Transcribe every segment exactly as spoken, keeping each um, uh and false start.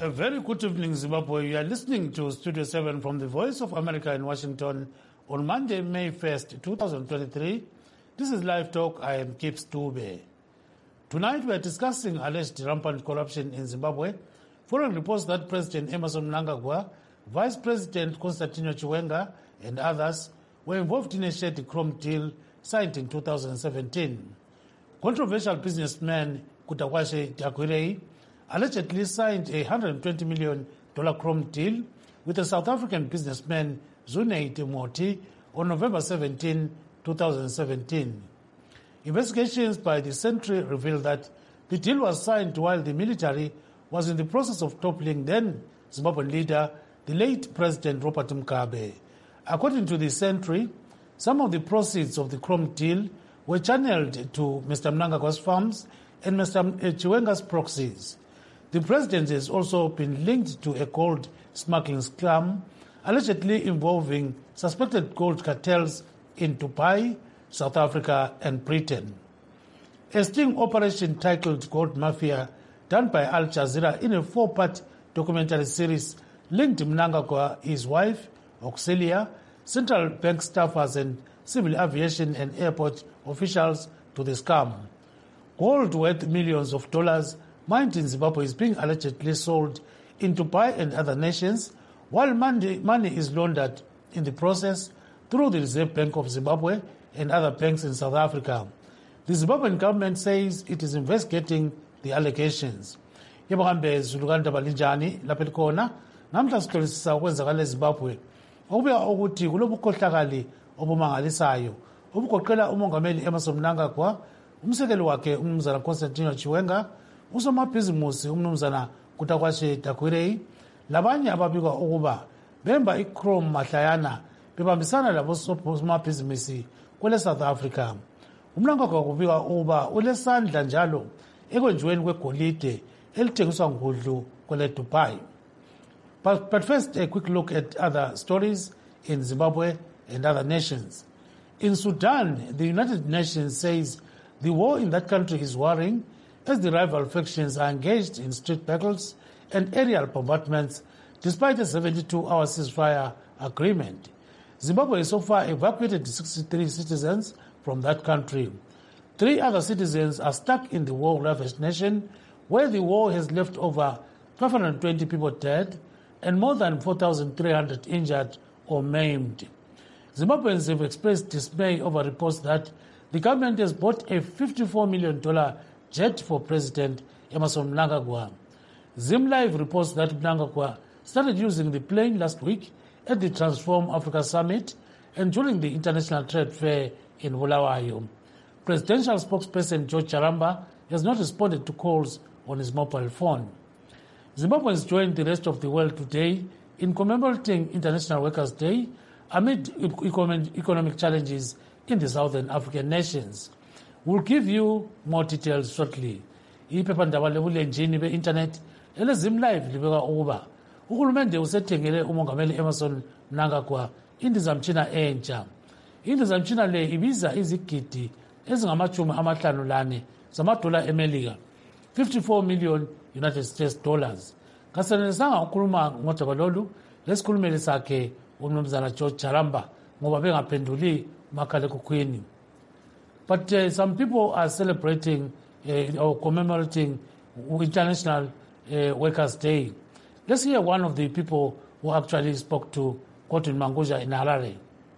A very good evening, Zimbabwe. You are listening to Studio seven from the Voice of America in Washington on Monday, May first, twenty twenty-three. This is Live Talk. I am Kip Stube. Tonight we are discussing alleged rampant corruption in Zimbabwe, following reports that President Emmerson Mnangagwa, Vice President Constantino Chiwenga, and others were involved in a shady chrome deal signed in two thousand seventeen. Controversial businessman Kutakwashe Takwirei allegedly signed a one hundred twenty million dollars chrome deal with the South African businessman Zunei Timoti on November seventeenth, two thousand seventeen. Investigations by the Sentry revealed that the deal was signed while the military was in the process of toppling then Zimbabwean leader, the late President Robert Mugabe. According to the Sentry, some of the proceeds of the chrome deal were channeled to Mister Mnangagwa's farms and Mister Chiwenga's proxies. The president has also been linked to a gold smuggling scam, allegedly involving suspected gold cartels in Dubai, South Africa, and Britain. A sting operation titled Gold Mafia, done by Al Jazeera in a four-part documentary series, linked Mnangagwa, his wife, Auxilia, central bank staffers, and civil aviation and airport officials to the scam. Gold worth millions of dollars mined in Zimbabwe is being allegedly sold in Dubai and other nations, while money, money is laundered in the process through the Reserve Bank of Zimbabwe and other banks in South Africa. The Zimbabwean government says it is investigating the allegations. Yebo kambe zulukanda balinjani lapha likhona namhla sihlolisisa ukwenzakala eZimbabwe okubeka ukuthi kulobukhohlakali obumangalisayo obugoqela umongameli Emmerson Mnangagwa, umsekeli wakhe umnumzana Constantino Chiwenga, usomabhizimusi umnumzana Kutakwashe Takwirei, labanye ababikwa ukuba bemba iChrome mahlayana bebambisana labosomabhizimusi kwele South Africa. Umnangagwa kubikwa ukuba ulesandla njalo ekwenziweni kwegolide elithengiswa ngudlu kwele Dubai. But, but first, a quick look at other stories in Zimbabwe and other nations. In Sudan, the United Nations says the war in that country is worrying as the rival factions are engaged in street battles and aerial bombardments despite a seventy-two hour ceasefire agreement. Zimbabwe so far evacuated sixty-three citizens from that country. Three other citizens are stuck in the war-ravaged nation, where the war has left over five hundred twenty people dead and more than four thousand three hundred injured or maimed. Zimbabweans have expressed dismay over reports that the government has bought a fifty-four million dollars jet for President Emmerson Mnangagwa. ZimLive reports that Mnangagwa started using the plane last week at the Transform Africa Summit and during the International Trade Fair in Bulawayo. Presidential spokesperson George Charamba has not responded to calls on his mobile phone. Zimbabweans joined the rest of the world today in commemorating International Workers' Day amid economic challenges in the southern African nations. We'll give you more details shortly. Iphephandaba lebulenjini be-internet eleZimLive libeka ukuba uhulumende usethengele umongameli Emmerson Mnangagwa indizamtshina entsha. Indizamtshina le ibiza izigidi ezingamachumi amahlanu lane zamadola eMelika, fifty-four million United States dollars. Kasenelisanga ukukhuluma ngodaba lolu lesikhulumeli sakhe umnumzana George Charamba ngoba bengaphenduli umakhalekhukhwini. But uh, some people are celebrating uh, or commemorating International uh, Workers' Day. Let's hear one of the people who actually spoke to Cotton Manguja in Harare.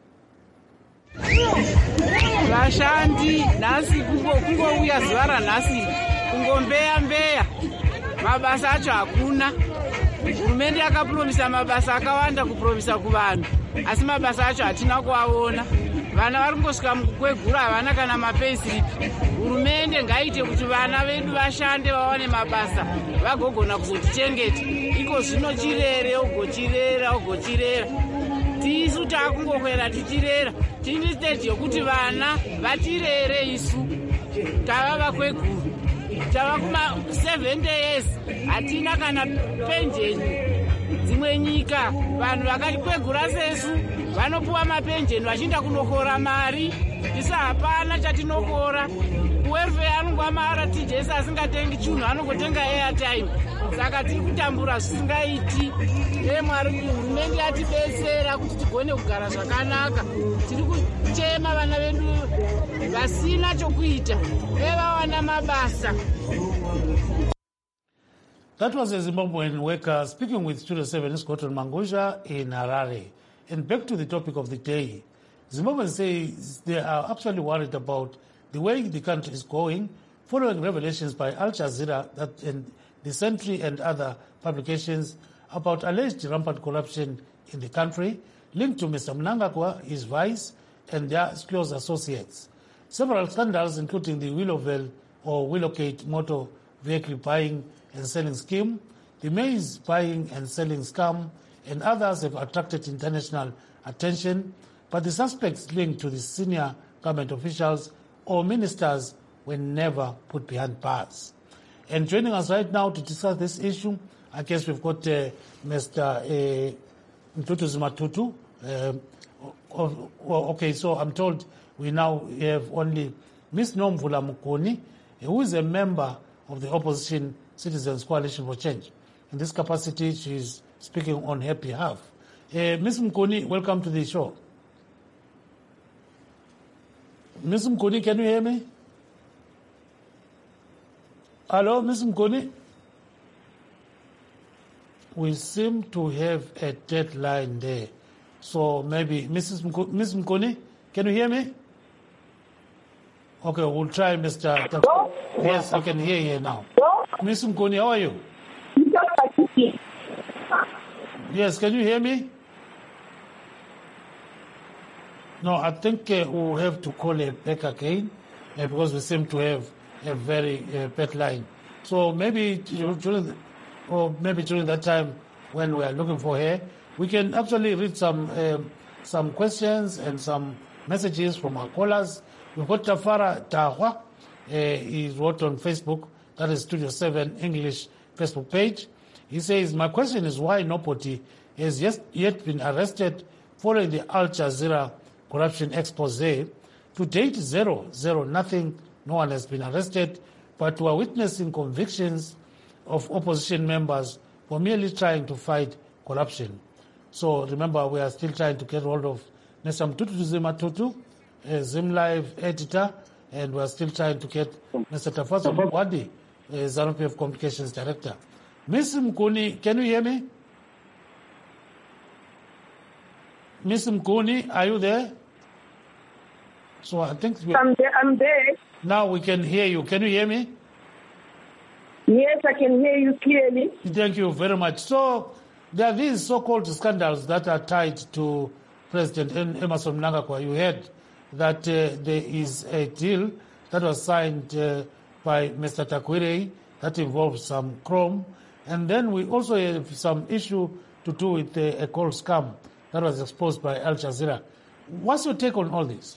Vashandi nasi kungouya zuva ranhasi kungombeya mbeya mabasa acho hakuna. Hurumende yakapuromisa mabasa akawanda kupuromisa kuvanhu asi mabasa acho hatina kuaona. Vana vari kungosvika mukwegura havana kana mapayslip. Hurumende ngaite kuti vana vedu vashande vawane mabasa vagogona kuzotichengeta. Iko zvino chirere ugochirera ugochirera. Tisu takungokwera tichirera. Tini stage yokuti vana vatirere isu. Tava vakweguru. Tava kuma seventy years. Hatina kana penjeni. Dzimwe nyika vanhu vakakwegura sesu vanopuwa mapenjeni vachinda kunokora mari. Isa hapana chatinokora. Welfare anongwa mara tijesi asingatengi chinhu anongotenga airtime. saka tiri kutambura zvisingaiti. Ee Mwari, hurumende yatibetsera kuti tigone kugara zvakanaka. Tiri kuchema vana vedu vasina chokuita vevawana mabasa. That was a Zimbabwean worker speaking with Studio seven's Gordon Mangusha in Harare. And back to the topic of the day. Zimbabweans say they are actually worried about the way the country is going following revelations by Al Jazeera that and the Sentry and other publications about alleged rampant corruption in the country linked to Mister Mnangagwa, his vice, and their close associates. Several scandals, including the Willowville or Willowgate motor vehicle buying and selling scheme, the maize buying and selling scam, and others have attracted international attention, but the suspects linked to the senior government officials or ministers were never put behind bars. And joining us right now to discuss this issue, I guess we've got uh, Mister Uh, Mtutu Zimatutu. Uh, oh, oh, okay, so I'm told we now have only Miz Nomvula Mukoni, who is a member of the opposition Citizens Coalition for Change. In this capacity, she's speaking on her behalf. Uh, Miz Mukoni, welcome to the show. Miz Mukoni, can you hear me? Hello, Miz Mukoni? We seem to have a deadline there. So maybe, Missus Mukoni, Miz Mukoni, can you hear me? Okay, we'll try, Mister Hello? Yes, I can hear you now. Miz Mukoni, how are you? Yes, can you hear me? No, I think uh, we'll have to call her back again uh, because we seem to have a very uh, bad line. So maybe during, the, or maybe during that time when we are looking for her, we can actually read some uh, some questions and some messages from our callers. We've got Tafara Tahwa. Uh, he wrote on Facebook, that is Studio seven English Facebook page. He says, my question is why nobody has yet, yet been arrested following the Al Jazeera corruption expose. To date, zero, zero, nothing, no one has been arrested, but we are witnessing convictions of opposition members for merely trying to fight corruption. So remember, we are still trying to get hold of Mister Mtutu Zimatutu, a ZimLive editor, and we are still trying to get Mister Tafaso Mwadi, ZANU-P F Communications Director. Miz Mukoni, can you hear me? Miz Mukoni, are you there? So I think we I'm there. I'm there. Now we can hear you. Can you hear me? Yes, I can hear you clearly. Thank you very much. So there are these so-called scandals that are tied to President Emmerson Mnangagwa. You heard that uh, there is a deal that was signed uh, by Mister Takwirei that involves some chrome. And then we also have some issue to do with uh, a coal scam that was exposed by Al Jazeera. What's your take on all this?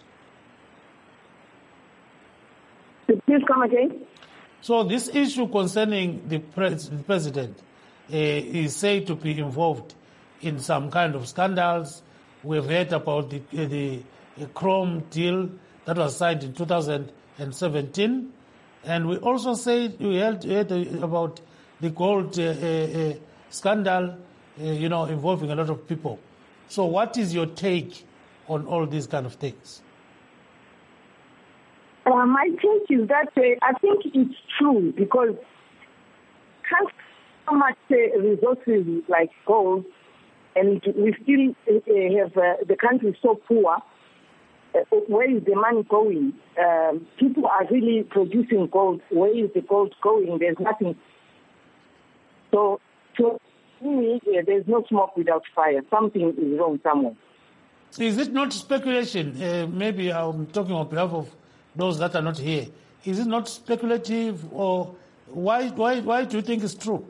Please come again. So this issue concerning the, pres- the president uh, is said to be involved in some kind of scandals. We've heard about the, uh, the uh, chrome deal that was signed in two thousand seventeen. And we also said we heard, heard about the gold uh, uh, scandal, uh, you know, involving a lot of people. So what is your take on all these kind of things? Uh, my take is that uh, I think it's true because can't so much uh, resources like gold, and we still uh, have uh, the country is so poor. Uh, where is the money going? Um, people are really producing gold. Where is the gold going? There's nothing. So, so me, uh, there's no smoke without fire. Something is wrong somewhere. Is it not speculation? Uh, maybe I'm talking on behalf of those that are not here. Is it not speculative, or why why why do you think it's true?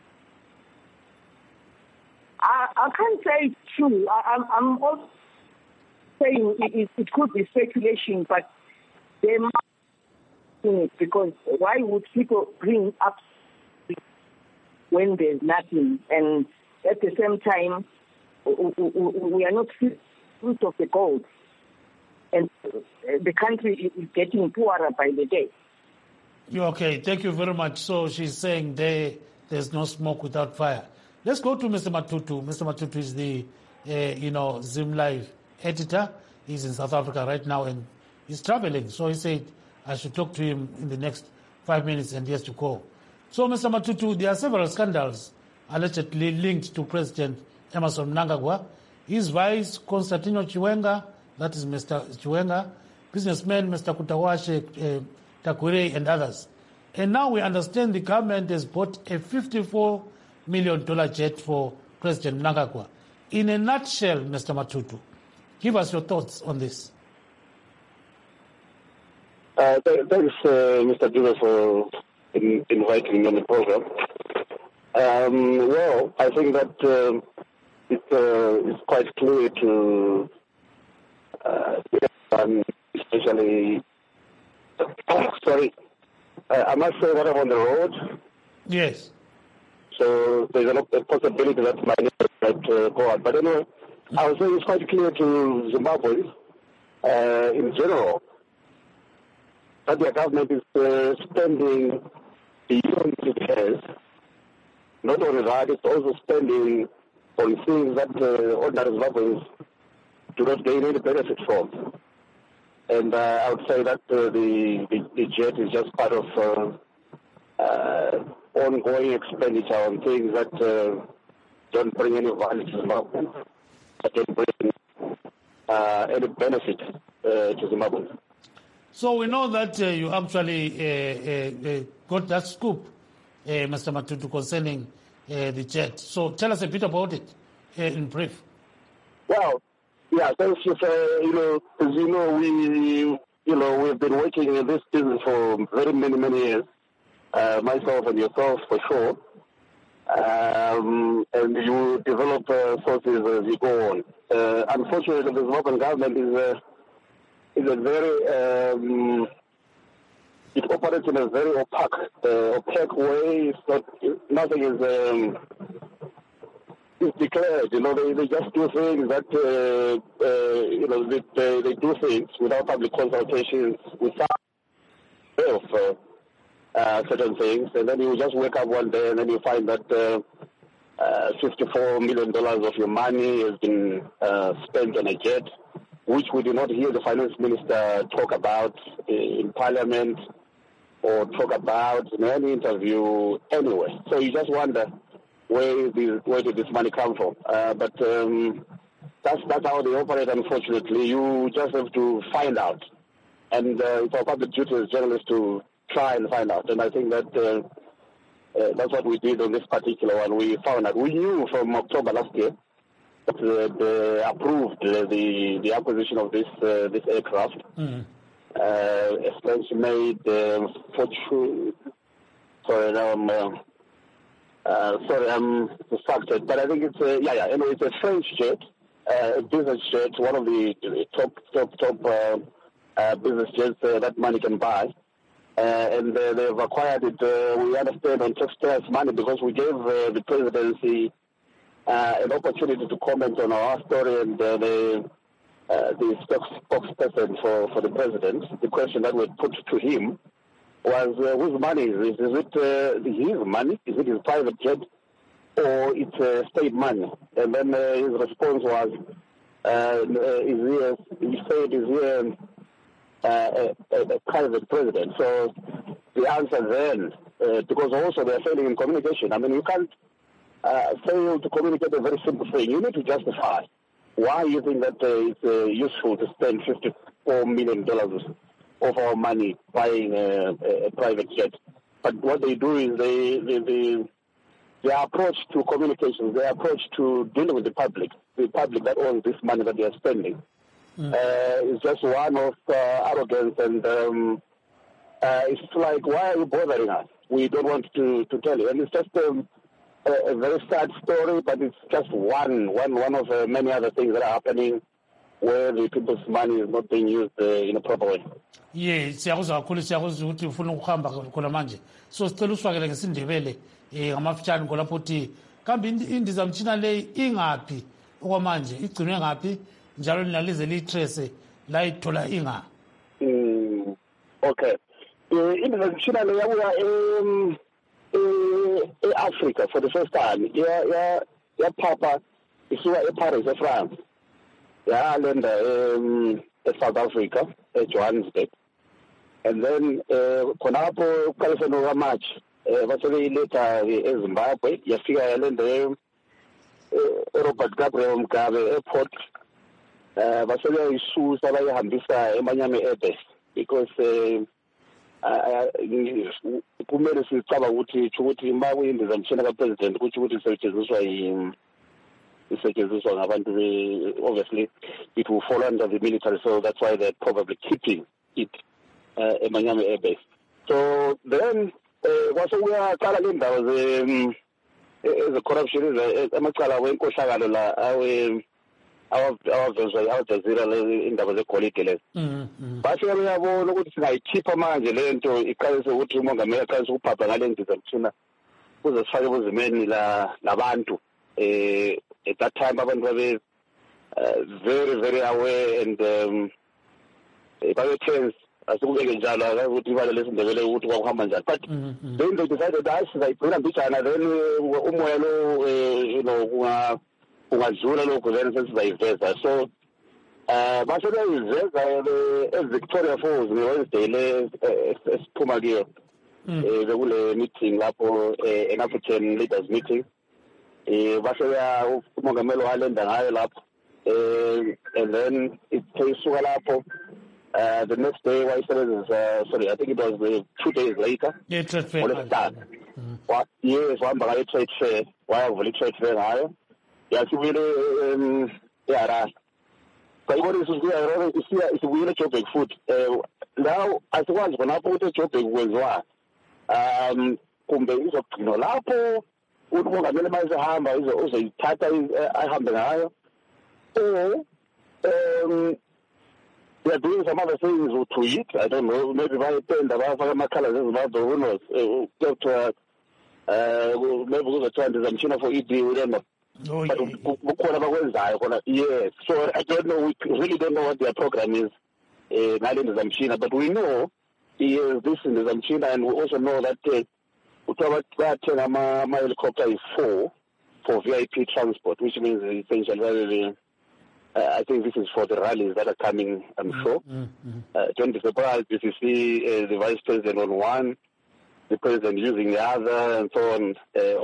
I, I can't say it's true. I, I'm, I'm also saying it, it, it could be speculation, but they must do it because why would people bring up when there's nothing? And at the same time, we are not fruit of the gold. And the country is getting poorer by the day. Okay, thank you very much. So she's saying they there's no smoke without fire. Let's go to Mister Matutu. Mister Matutu is the, uh, you know, Zim Live editor. He's in South Africa right now and he's traveling. So he said I should talk to him in the next five minutes and he has to call. So, Mister Matutu, there are several scandals allegedly linked to President Emmerson Mnangagwa. His vice, Constantino Chiwenga, that is Mister Chiwenga, businessman Mister Kutawashe uh, Takwire and others. And now we understand the government has bought a fifty-four million dollars jet for President Mnangagwa. In a nutshell, Mister Matutu, give us your thoughts on this. Uh, th- thanks, uh, Mister Dube, for in- inviting me on the program. Um, well, I think that uh, it, uh, it's quite clear to uh, everyone, especially, oh, sorry, uh, I must say that I'm on the road. Yes. So there's a, a possibility that my name might uh, go out. But anyway, I would say it's quite clear to Zimbabweans uh, in general that their government is uh, spending beyond it has. Not only that, it's also spending on things that uh, ordinary Zimbabweans do not gain any benefit from. And uh, I would say that uh, the, the, the jet is just part of uh, uh, ongoing expenditure on things that uh, don't bring any value to Zimbabweans, that don't bring uh, any benefit uh, to Zimbabweans. So we know that uh, you actually uh, uh, uh, got that scoop, uh, Mister Matutu, concerning uh, the jet. So tell us a bit about it uh, in brief. Well, yeah, thanks. Uh, you know, as you know, we, you know, we've been working in this business for very many, many years. Uh, myself and yourself, for sure. Um, and you develop uh, sources as you go on. Uh, unfortunately, the Zimbabwean government is a is a very um, it operates in a very opaque, uh, opaque way. It's not, nothing is um, is declared. You know, they, they just do things that uh, uh, you know they, they, they do things without public consultations, without of uh, uh, certain things, and then you just wake up one day and then you find that uh, uh, fifty-four million dollars of your money has been uh, spent on a jet, which we do not hear the finance minister talk about in parliament or talk about in any interview anyway. So you just wonder where, the, where did this money come from? Uh, but um, that's, that's how they operate, unfortunately. You just have to find out. And uh, it's our public duty as journalists to try and find out. And I think that uh, uh, that's what we did on this particular one. We found out. We knew from October last year that uh, they approved uh, the the acquisition of this uh, this aircraft. Mm. Uh, a French-made uh, fortune. Sorry, now I'm uh, uh, sorry, I'm distracted. But I think it's a, yeah, yeah. Anyway, it's a French jet, uh, a business jet, one of the top top top uh, uh, business jets uh, that money can buy. Uh, and uh, they've acquired it, uh, we understand, on taxpayers' money because we gave uh, the presidency uh, an opportunity to comment on our story, and uh, the, uh, the spokesperson for, for the president, the question that was put to him was, uh, whose money is this? Is it uh, his money? Is it his private jet? Or it's uh, state money? And then uh, his response was, uh, is he, a, he said, is he a, Uh, a, a private president. So the answer then, uh, because also they're failing in communication. I mean, you can't uh, fail to communicate a very simple thing. You need to justify why you think that uh, it's uh, useful to spend fifty-four million dollars of our money buying a, a private jet. But what they do is they, they, they their approach to communications, their approach to dealing with the public, the public that owns this money that they are spending, Mm. Uh, it's just one of uh, arrogance, and um, uh, it's like, why are you bothering us? We don't want to, to tell you. And it's just um, a, a very sad story, but it's just one one one of uh, many other things that are happening where the people's money is not being used uh, in a proper way. Yeah, siyakuzwa kakhulu siyakuzwa ukuthi ufuna ukuhamba khona manje. So sicela usifakele ngesindebele eh ngamafitshane ngolapho uthi kambe indizamtshina le ingaphi okwamanje igcinwe ngaphi? Njalo linalize litrace la ithola inga. Mm, okay. Eh indizamtshina le yabuya em e-Africa for the first time yaphapha isuka eParis eFrance yalenda eSouth Africa eJohannesburg, and then khonapho uqalise nokaMarch basebeyiletha eZimbabwe yafika yalenda eRobert Gabriel Mugabe Airport, basebeyisusa bayihambisa eManyama Airbase because kumele sicaba ukuthi ukuthi uma kuyindiza mshina kapresident ukuthi ukuthi isetshenziswa isetshenziswa ngabantu obviously it will fall under the military, so that's why they're probably keeping it uh, eManyama Airbase. So then kwase kuyaqala le ndawo ze eze-corruption amacala wenkohlakalo la awe awavezwa Al Jazeera indaba zegolide lezi bafika beyabona ukuthi singayikhipha manje le nto iqalise ukuthi umongameli aqalise ukuphapha ngale ndiza mthina kuze sifake ebuzimeni labantu. Eh, at that time abantu babe very very aware and um, babe tense asikubeke njalo ukuthi ibala lesindebele ukuthi kwakuhamba njani, but then they decided that sizayigcina mbijana, then umoya lo you know kunga ungadlula lokho then sesizayiveza. So uh base beyiveza eVictoria Falls ngeWednesday le esiphuma kiyo bekule meeting lapho an African leaders meeting eh base ya umongameli walenda ngayo lapho and then isuka lapho. Uh, the next day, why uh, sorry, I think it was uh, two days later. Yeah, trade fair. Well, start. Mm-hmm. Yes, one by trade fair. Why over the trade fair higher? Yeah, so we um yeah. So what is good? I see it's really chopping food. Now, as once when I put the chopping was what um kumbe izo no lapho umongameli manje hamba izo uzayithatha ahambe ngayo. So um they are doing some other things to it. I don't know. Maybe by ten, the Bafaka colors about the owners. Maybe we're trying to some for E D. We don't know. Oh, but yes. So I don't know. We really don't know what their program is. Not in the Zamchina, but we know is this in the Zamchina, and we also know that uh, my helicopter is four for V I P transport, which means essentially. Uh, I think this is for the rallies that are coming, I'm sure. Mm-hmm. Uh, don't be surprised if you see uh, the vice president on one, the president using the other, and so on.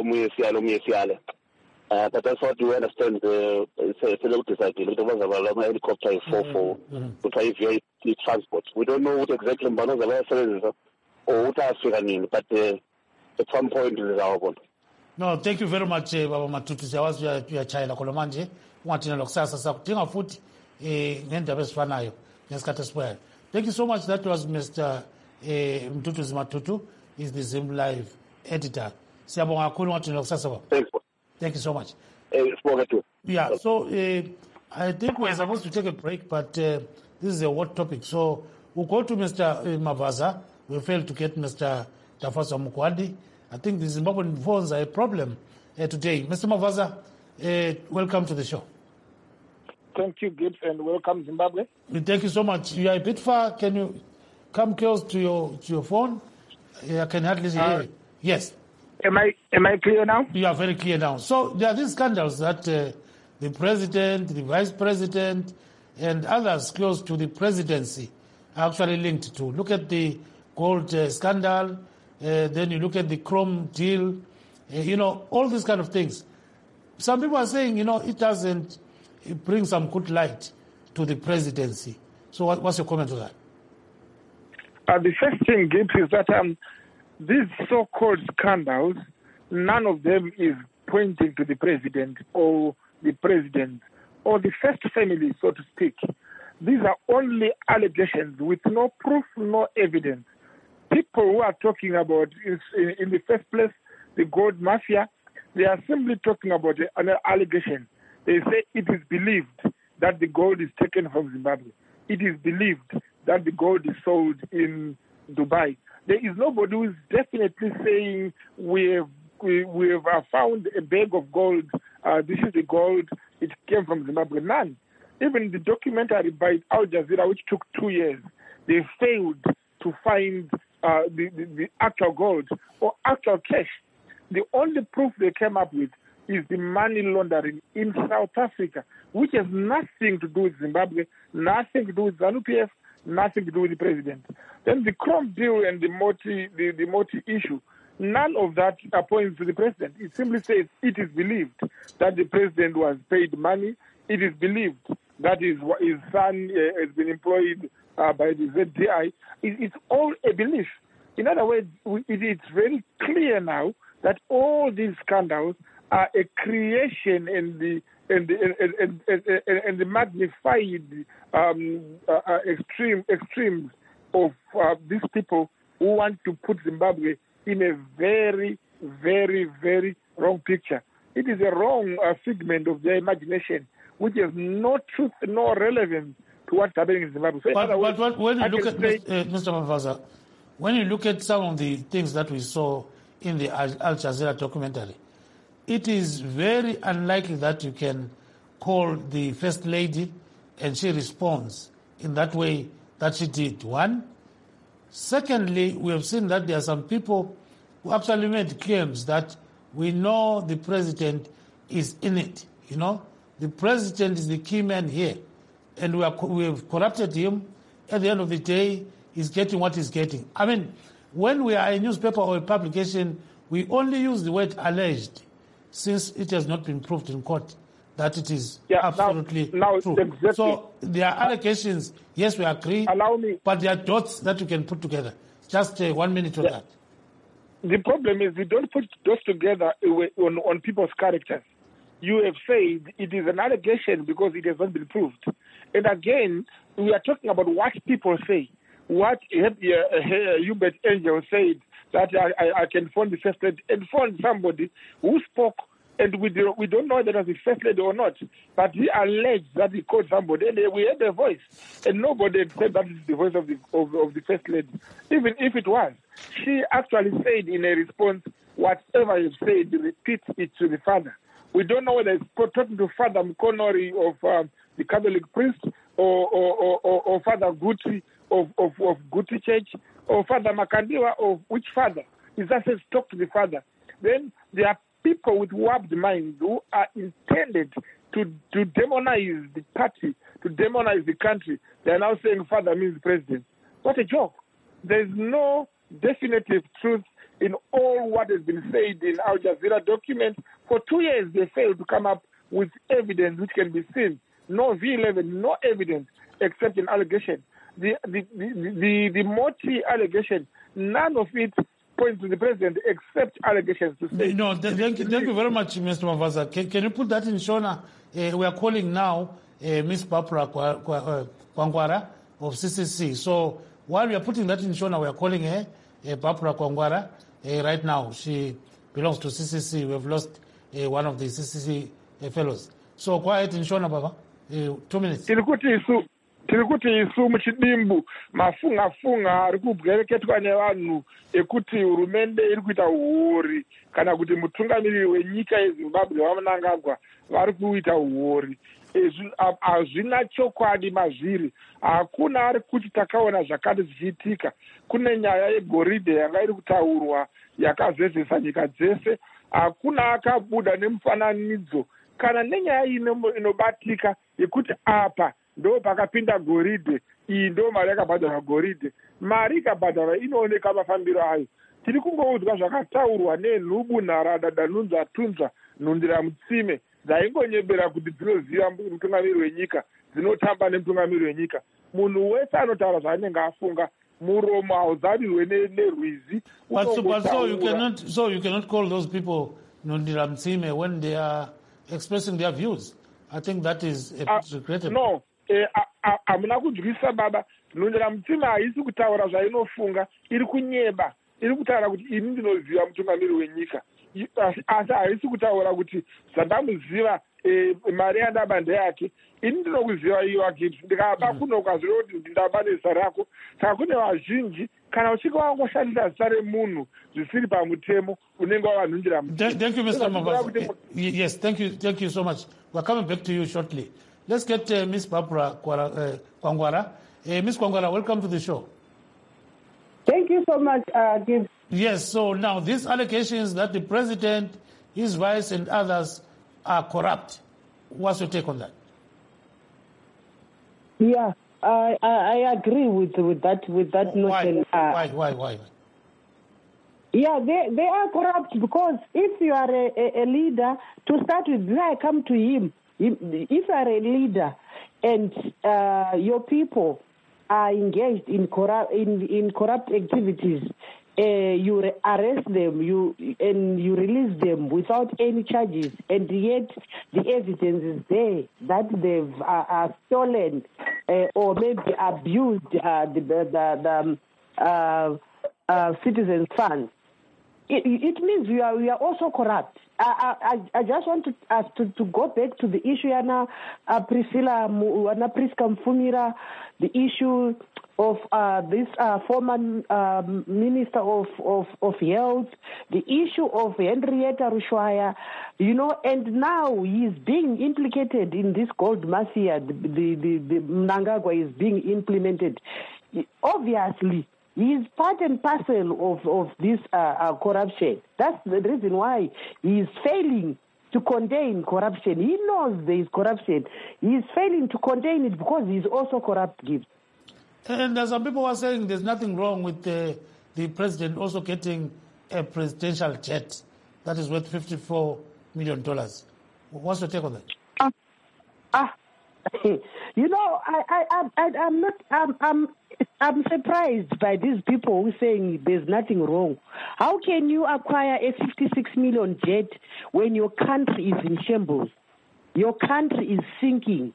Uh, uh, but that's what we understand. It's a helicopter is four for V I P transport. We don't know what exactly Mbanoza or what else, but uh, at some point it is our goal. No, thank you very much, uh, Baba Matutu. Siyawazi uyachaila kolomanje. Ungathina lokusasa sakudinga futhi eh ngendaba esifanayo ngesikhathi esibuyayo. Thank you so much. That was Mister eh Mtutu Zimatutu, is the Zim Live editor. Siyabonga kakhulu ungathina lokusasa baba. Thanks. Thank you so much. Eh uh, yeah, so uh, I think we're supposed to take a break, but uh, this is a hot topic. So we'll go to Mister Mavaza. We failed to get Mister Tafaso Mukwadi. I think the Zimbabwean phones are a problem uh, today. Mister Mavaza, uh, welcome to the show. Thank you, Gibbs, and welcome, Zimbabwe. Thank you so much. You are a bit far. Can you come close to your to your phone? I can hardly hear uh, you. Yes. Am I am I clear now? You are very clear now. So there are these scandals that uh, the president, the vice president, and others close to the presidency are actually linked to. Look at the gold uh, scandal. Uh, then you look at the Chrome deal. Uh, you know, all these kind of things. Some people are saying, you know, it doesn't bring some good light to the presidency. So what, what's your comment on that? Uh, the first thing, Gibbs, is that um, these so-called scandals, none of them is pointing to the president or the president or the first family, so to speak. These are only allegations with no proof, no evidence. People who are talking about, in, in the first place, the gold mafia, they are simply talking about an allegation. They say it is believed that the gold is taken from Zimbabwe. It is believed that the gold is sold in Dubai. There is nobody who is definitely saying we have, we, we have found a bag of gold. Uh, this is the gold. It came from Zimbabwe. None. Even the documentary by Al Jazeera, which took two years, they failed to find uh, the, the, the actual gold or actual cash. the only proof they came up with is the money laundering in South Africa, which has nothing to do with Zimbabwe, nothing to do with ZANU-P F, nothing to do with the president. Then the Chrome deal and the Moti, the, the Moti issue, none of that points to the president. It simply says it is believed that the president was paid money. It is believed that his, his son uh, has been employed uh, by the Z D I. It, it's all a belief. In other words, we, it, it's very clear now that all these scandals are a creation and the and the and, and, and, and the magnified um, uh, uh, extreme extremes of uh, these people who want to put Zimbabwe in a very, very, very wrong picture. It is a wrong uh, figment of their imagination, which has no truth, no relevance to what's happening in Zimbabwe. So but, words, but when you I look at say, uh, Mister Mavaza, when you look at some of the things that we saw in the Al, Al Jazeera documentary, it is very unlikely that you can call the First Lady and she responds in that way that she did. One. Secondly, we have seen that there are some people who actually made claims that we know the president is in it. You know, the president is the key man here, and we, are, we have corrupted him. At the end of the day, he's getting what he's getting. I mean, when we are a newspaper or a publication, we only use the word alleged, since it has not been proved in court that it is yeah, absolutely now, now true. Exactly. So there are allegations, yes, we agree, Allow me. but there are dots that you can put together. Just uh, one minute on yeah. that. The problem is we don't put dots together on, on people's characters. You have said it is an allegation because it has not been proved. And again, we are talking about what people say. What uh, Hubert Angel said, that I, I, I can phone the first lady, and phone somebody who spoke, and we, do, we don't know whether it was the first lady or not, but he alleged that he called somebody, and we heard a voice, and nobody had said that is the voice of the, of, of the first lady. Even if it was, she actually said in a response, whatever you said, repeat it to the father. We don't know whether it's talking to Father Mkonori of um, the Catholic priest, or, or, or, or Father Guti of, of, of Guti Church, or Father Makandiwa of which father. He just says, talk to the father. Then there are people with warped minds who are intended to, to demonize the party, to demonize the country. They are now saying father means president. What a joke. There is no definitive truth in all what has been said in Al Jazeera document. For two years, they failed to come up with evidence which can be seen. No V eleven, no evidence except an allegation. The the, the, the, the Moti allegation, none of it points to the president except allegations to say. No, th- thank, you, thank you very much, Mister Mavaza. Can, can you put that in, Shona? Uh, we are calling now uh, Miss Barbara Kwangwara of C C C. So while we are putting that in, Shona, we are calling her uh, Barbara Kwangwara uh, right now. She belongs to C C C. We have lost uh, one of the C C C uh, fellows. So quiet in, Shona, Baba. Uh, two minutes. Tiri kuti isu muchidimbu mafunga funga ari kubwereketwa nevanhu ekuti hurumende iri kuita uori kana kuti mutungamiriri wenyika yeZimbabwe vaMnangagwa vari kuita uori. Hazvina chokwadi mazviri. Hakuna ari kuti takaona zvakati zvichiitika. Kune nyaya yegoridhe yanga iri kutaurwa yakazezesa nyika dzese. Hakuna akabuda nemufananidzo kana nenyaya inobatika yekuti apa ndo pakapinda goridhe, iyi ndo mari yakabhadharwa goridhe. Mari ikabhadharwa inooneka mafambiro ayo. Tiri kungoudzwa zvakataurwa nenhubu, nharada, danunza, tunzva, nhundira, mutsime dzaingonyebera kuti dzinoziva mutungamiriri wenyika, dzinotamba nemutungamiriri wenyika. Munhu wese anotaura zvaanenge afunga, muromo hauzarirwe nerwizi. But, so, but so, you cannot, so you cannot call those people nhundira, mutsime when they are expressing their views. I think that is a uh, regrettable. No. Hamuna kunzwisa baba. Nhundira mutsime haisi kutaura zvainofunga, iri kunyeba, iri kutaura kuti ini ndinoziva mutungamiriri wenyika. Asi haisi kutaura kuti zvandamuziva mari yandaba ndeyake, ini ndinokuziva iyo akiti ndikaba kuno ukazviona kuti ndaba nezita rako. Saka kune vazhinji kana uchinge wangoshandisa zita remunhu zvisiri pamutemo unenge wava nhundira mutsime. Thank you, Mister Mavaza. Yes, thank you, thank you so much. We're coming back to you shortly. Let's get uh, Miss Barbara Kwangwara. Uh, Miss Kwangwara, welcome to the show. Thank you so much, uh, Gibbs. Yes, so now these allegations that the president, his vice, and others are corrupt. What's your take on that? Yeah, I I, I agree with with that with that Why? notion. Uh, Why? Why? Why? Yeah, they they are corrupt because if you are a, a, a leader, to start with, I come to him. If you are a leader and uh, your people are engaged in corrupt in, in corrupt activities, uh, you re- arrest them, you and you release them without any charges, and yet the evidence is there that they've uh, uh, stolen uh, or maybe abused uh, the the, the um, uh, uh, citizens' funds. It, it means we are we are also corrupt. I I, I just want to, uh, to to go back to the issue, Anna uh, Priscilla, Anna Priska Mfumira, the issue of uh, this uh, former uh, Minister of, of, of Health, the issue of Henrietta Rushwaya, you know, and now he is being implicated in this gold mafia. The the, the, the Mnangagwa is being implemented. Obviously, he is part and parcel of, of this uh, uh, corruption. That's the reason why he is failing to contain corruption. He knows there is corruption. He is failing to contain it because he is also corrupt. Gibbs. And uh, some people are saying there's nothing wrong with uh, the president also getting a presidential jet that is worth fifty-four million dollars. What's your take on that? Ah, ah. You know, I, I, I, I'm not, I'm, I'm, I'm surprised by these people who are saying there's nothing wrong. How can you acquire a fifty-six million jet when your country is in shambles? Your country is sinking.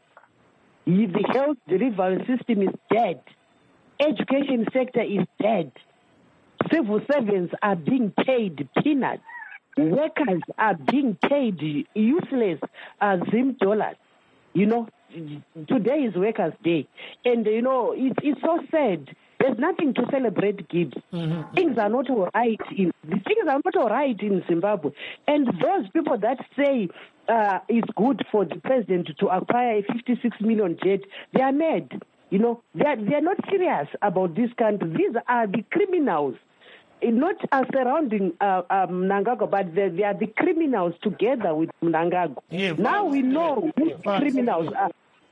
The health delivery system is dead. Education sector is dead. Civil servants are being paid peanuts. Workers are being paid useless uh, Zim dollars. You know, today is Workers' Day. And, you know, it's, it's so sad. There's nothing to celebrate, Gibbs. Mm-hmm. Things are not all right. In, things are not all right in Zimbabwe. And those people that say uh, it's good for the president to acquire a fifty-six million jet, they are mad. You know, they are, they are not serious about this country. These are the criminals. Not uh, surrounding uh, uh, Mnangagwa, but they, they are the criminals together with Mnangagwa. Yeah, now we know who yeah, the criminals are.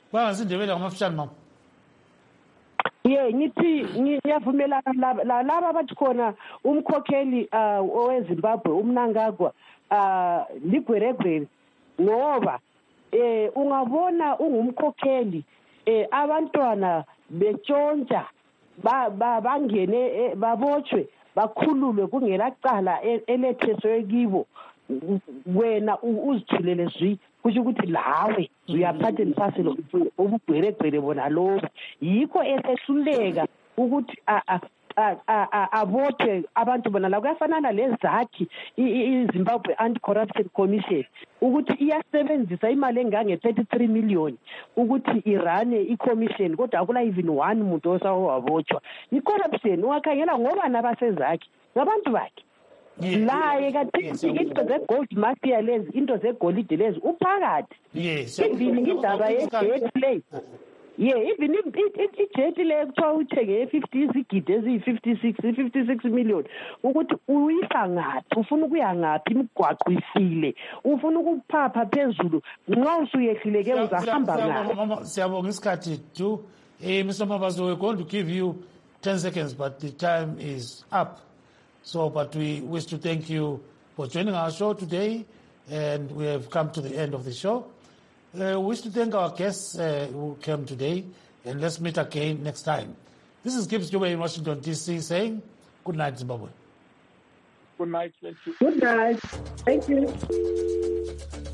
Yeah, ngithi ngiyavumelana laba bathi khona umkhokheli oweZimbabwe uMnangagwa uh ligweregwe ngoba eh ungabona ungumkhokheli eh abantwana betshontsha ba bangene babotshwe bakhululwe kungelacala eletheswe kibo wena uzithulele zwi kusho ukuthi lawe uyaphatha impaselo ubugweregwere bona lobo yikho esehluleka ukuthi abothe abantu bona la kuyafanana lezakhi iZimbabwe Anti-Corruption Commission ukuthi iyasebenzisa imali engange thirty-three million ukuthi irane i-commission kodwa akula even one muntu osawabotshwa i-corruption wakhangela ngoba nabasezakhi ngabantu bakhe la ekathi into ze-gold mafia lezi into zegolide lezi uphakathi even indaba ye-jet play yeah even i-jet le kuthiwa uthenge fifty izigidi eziyi-fifty-six i-fifty-six million ukuthi uyisa ngaphi ufuna ukuya ngaphi imigwaqo ifile ufuna ukuphapha phezulu nxa usuyehlile-ke uzahamba ngaphi. Siyabonga isikhathi tu eh Mister Mabaso, we're going to give you ten seconds but the time is up. So, but we wish to thank you for joining our show today, and we have come to the end of the show. Uh, we wish to thank our guests uh, who came today, and let's meet again next time. This is Gibbs Dube in Washington, D C saying, good night, Zimbabwe. Good night. Thank you. Good night. Thank you.